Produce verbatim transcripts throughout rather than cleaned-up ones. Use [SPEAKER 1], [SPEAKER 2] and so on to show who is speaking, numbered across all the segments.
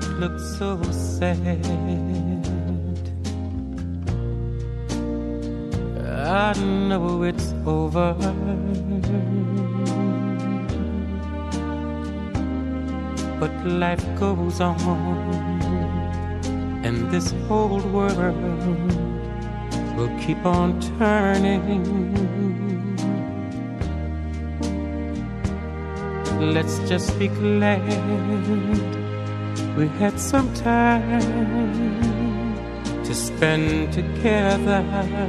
[SPEAKER 1] look so sad. I know it's over, but life goes on, and this whole world will keep on turning. Let's just be glad we had some time to spend together.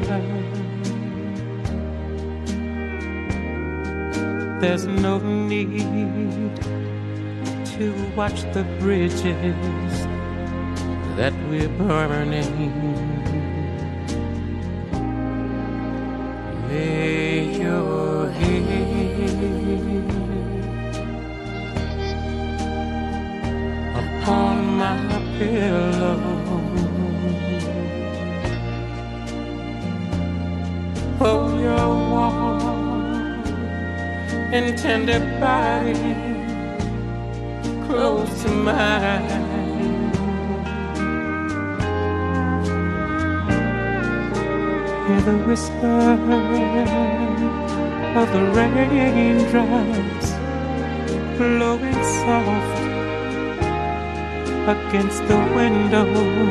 [SPEAKER 1] There's no need to watch the bridges that we're burning. Lay your head upon my pillow. Hold your warm and tender body close to mine. Hear the whisper of the raindrops blowing soft against the window,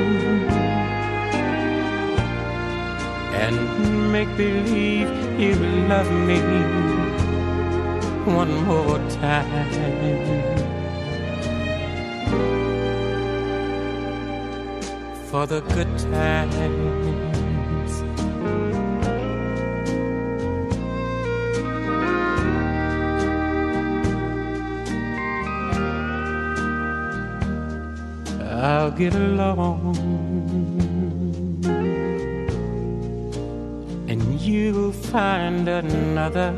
[SPEAKER 1] and make believe you love me one more time. For the good times, I'll get along, and you'll find another,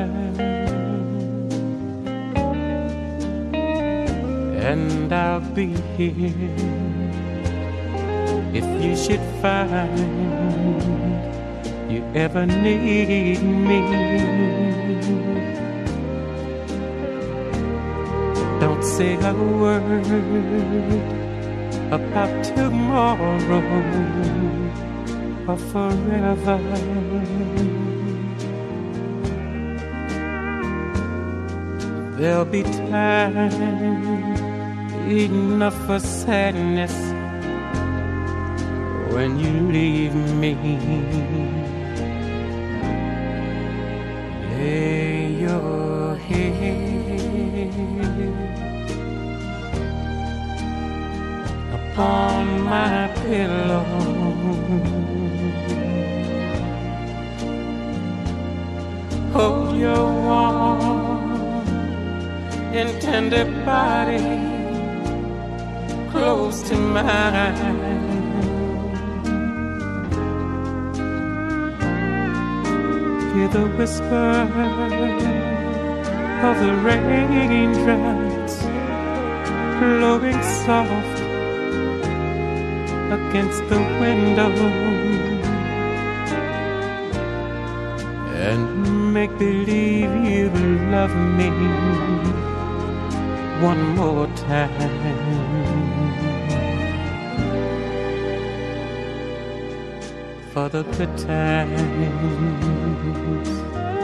[SPEAKER 1] and I'll be here if you should find you ever need me. Don't say a word about tomorrow or forever. There'll be time enough for sadness when you leave me. Lay your head upon my pillow. Hold your warm and tender body close to mine. Hear the whisper of the raindrops blowing soft against the window, and make believe you love me one more time. For the good times,